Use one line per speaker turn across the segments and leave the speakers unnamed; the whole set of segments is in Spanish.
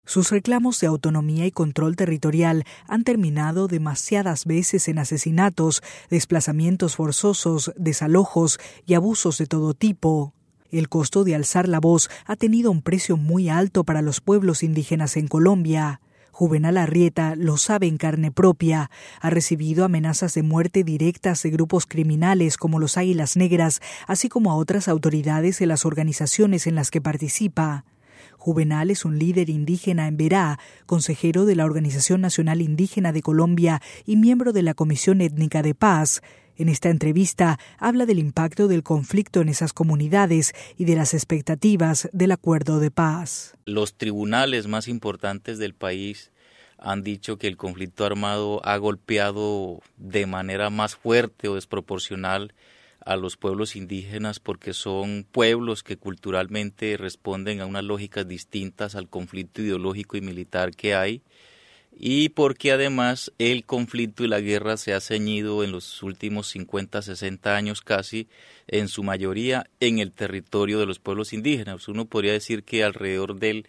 Sus reclamos de autonomía y control territorial han terminado demasiadas veces en asesinatos, desplazamientos forzosos, desalojos y abusos de todo tipo. El costo de alzar la voz ha tenido un precio muy alto para los pueblos indígenas en Colombia. Juvenal Arrieta lo sabe en carne propia. Ha recibido amenazas de muerte directas de grupos criminales como los Águilas Negras, así como a otras autoridades de las organizaciones en las que participa. Juvenal es un líder indígena en Berá, consejero de la Organización Nacional Indígena de Colombia y miembro de la Comisión Étnica de Paz. En esta entrevista habla del impacto del conflicto en esas comunidades y de las expectativas del acuerdo de paz.
Los tribunales más importantes del país han dicho que el conflicto armado ha golpeado de manera más fuerte o desproporcional a los pueblos indígenas porque son pueblos que culturalmente responden a unas lógicas distintas al conflicto ideológico y militar que hay y porque además el conflicto y la guerra se ha ceñido en los últimos 50, 60 años casi, en su mayoría en el territorio de los pueblos indígenas. Uno podría decir que alrededor del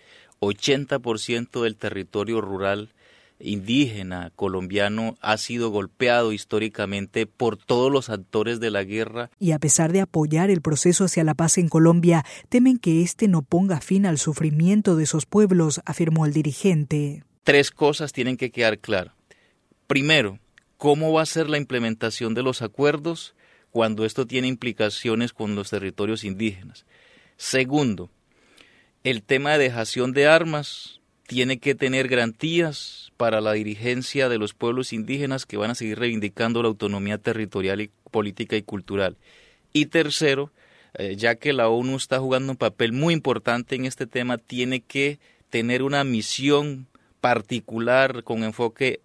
80% del territorio rural indígena colombiano ha sido golpeado históricamente por todos los actores de la guerra.
Y a pesar de apoyar el proceso hacia la paz en Colombia, temen que este no ponga fin al sufrimiento de esos pueblos, afirmó el dirigente.
3 cosas tienen que quedar claras. Primero, ¿cómo va a ser la implementación de los acuerdos cuando esto tiene implicaciones con los territorios indígenas? Segundo, el tema de dejación de armas tiene que tener garantías para la dirigencia de los pueblos indígenas que van a seguir reivindicando la autonomía territorial y política y cultural. Y tercero, ya que la ONU está jugando un papel muy importante en este tema, tiene que tener una misión particular con enfoque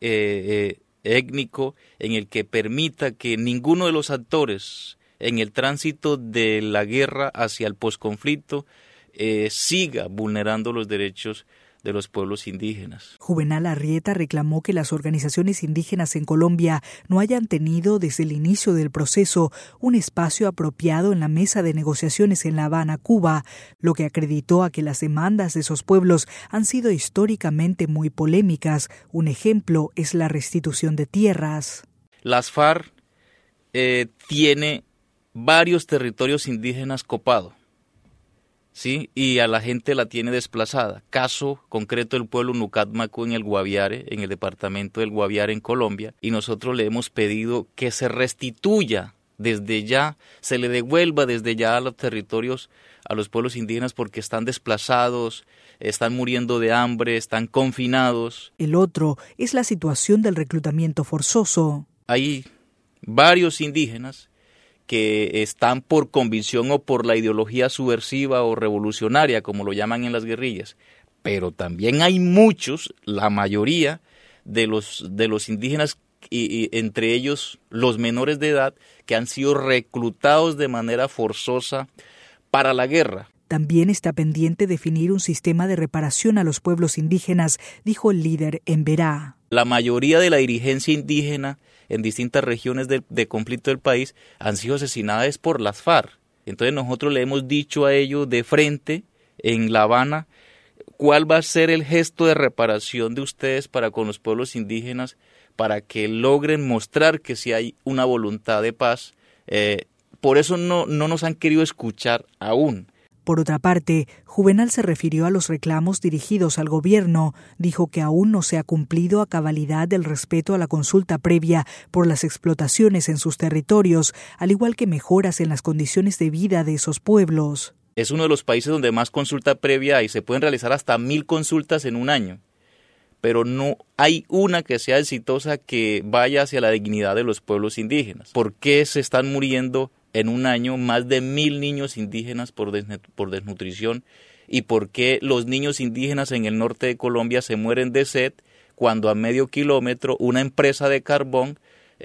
étnico en el que permita que ninguno de los actores en el tránsito de la guerra hacia el posconflicto siga vulnerando los derechos de los pueblos indígenas.
Juvenal Arrieta reclamó que las organizaciones indígenas en Colombia no hayan tenido desde el inicio del proceso un espacio apropiado en la mesa de negociaciones en La Habana, Cuba, lo que acreditó a que las demandas de esos pueblos han sido históricamente muy polémicas. Un ejemplo es la restitución de tierras.
Las FARC tiene varios territorios indígenas copados. ¿Sí? Y a la gente la tiene desplazada. Caso concreto del pueblo Nucatmacu en el Guaviare, en el departamento del Guaviare en Colombia, y nosotros le hemos pedido que se restituya desde ya, se le devuelva desde ya a los territorios, a los pueblos indígenas porque están desplazados, están muriendo de hambre, están confinados.
El otro es la situación del reclutamiento forzoso.
Hay varios indígenas que están por convicción o por la ideología subversiva o revolucionaria, como lo llaman en las guerrillas, pero también hay muchos, la mayoría de los indígenas, y entre ellos los menores de edad, que han sido reclutados de manera forzosa para la guerra.
También está pendiente definir un sistema de reparación a los pueblos indígenas, dijo el líder en Berá.
La mayoría de la dirigencia indígena en distintas regiones de conflicto del país han sido asesinadas por las FARC. Entonces nosotros le hemos dicho a ellos de frente en La Habana cuál va a ser el gesto de reparación de ustedes para con los pueblos indígenas para que logren mostrar que sí hay una voluntad de paz. Por eso no nos han querido escuchar aún.
Por otra parte, Juvenal se refirió a los reclamos dirigidos al gobierno. Dijo que aún no se ha cumplido a cabalidad el respeto a la consulta previa por las explotaciones en sus territorios, al igual que mejoras en las condiciones de vida de esos pueblos.
Es uno de los países donde más consulta previa hay. Se pueden realizar hasta 1000 consultas en un año, pero no hay una que sea exitosa que vaya hacia la dignidad de los pueblos indígenas. ¿Por qué se están muriendo en un año más de 1000 niños indígenas por desnutrición? ¿Y por qué los niños indígenas en el norte de Colombia se mueren de sed cuando a medio kilómetro una empresa de carbón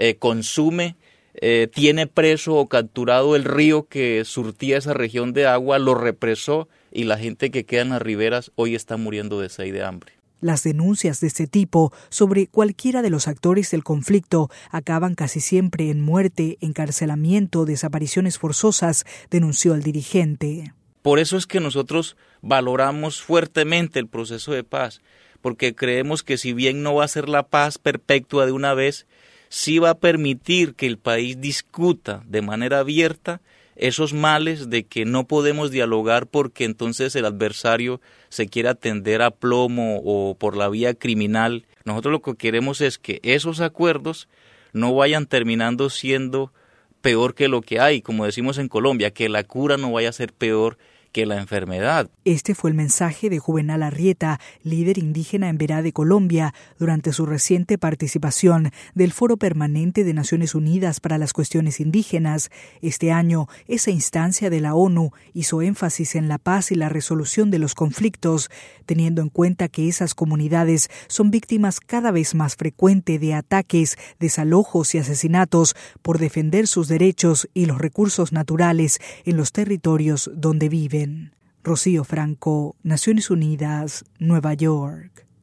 tiene preso o capturado el río que surtía esa región de agua, lo represó y la gente que queda en las riberas hoy está muriendo de sed y de hambre?
Las denuncias de este tipo sobre cualquiera de los actores del conflicto acaban casi siempre en muerte, encarcelamiento o desapariciones forzosas, denunció el dirigente.
Por eso es que nosotros valoramos fuertemente el proceso de paz, porque creemos que si bien no va a ser la paz perpetua de una vez, sí va a permitir que el país discuta de manera abierta esos males de que no podemos dialogar porque entonces el adversario se quiera tender a plomo o por la vía criminal. Nosotros lo que queremos es que esos acuerdos no vayan terminando siendo peor que lo que hay, como decimos en Colombia, que la cura no vaya a ser peor que la enfermedad.
Este fue el mensaje de Juvenal Arrieta, líder indígena en Verá de Colombia, durante su reciente participación del Foro Permanente de Naciones Unidas para las Cuestiones Indígenas. Este año, esa instancia de la ONU hizo énfasis en la paz y la resolución de los conflictos, teniendo en cuenta que esas comunidades son víctimas cada vez más frecuentes de ataques, desalojos y asesinatos por defender sus derechos y los recursos naturales en los territorios donde viven. Rocío Franco, Naciones Unidas, Nueva York.